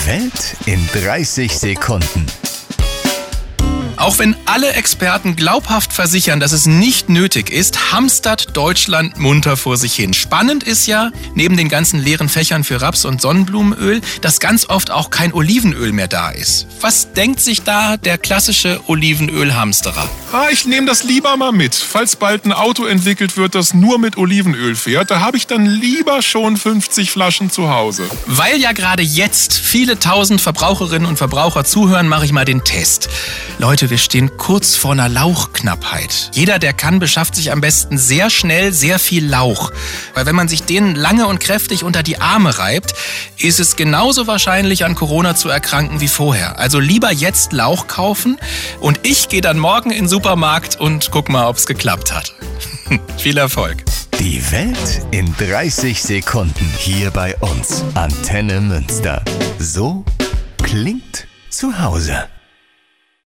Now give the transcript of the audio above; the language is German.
Die Welt in 30 Sekunden. Auch wenn alle Experten glaubhaft versichern, dass es nicht nötig ist, hamstert Deutschland munter vor sich hin. Spannend ist ja, neben den ganzen leeren Fächern für Raps- und Sonnenblumenöl, dass ganz oft auch kein Olivenöl mehr da ist. Was denkt sich da der klassische Olivenölhamsterer? Ich nehme das lieber mal mit. Falls bald ein Auto entwickelt wird, das nur mit Olivenöl fährt, da habe ich dann lieber schon 50 Flaschen zu Hause. Weil ja gerade jetzt viele tausend Verbraucherinnen und Verbraucher zuhören, mache ich mal den Test. Leute, wir stehen kurz vor einer Lauchknappheit. Jeder, der kann, beschafft sich am besten sehr schnell sehr viel Lauch. Weil wenn man sich den lange und kräftig unter die Arme reibt, ist es genauso wahrscheinlich, an Corona zu erkranken wie vorher. Also lieber jetzt Lauch kaufen und ich gehe dann morgen in den Supermarkt und guck mal, ob es geklappt hat. Viel Erfolg. Die Welt in 30 Sekunden hier bei uns. Antenne Münster. So klingt zu Hause.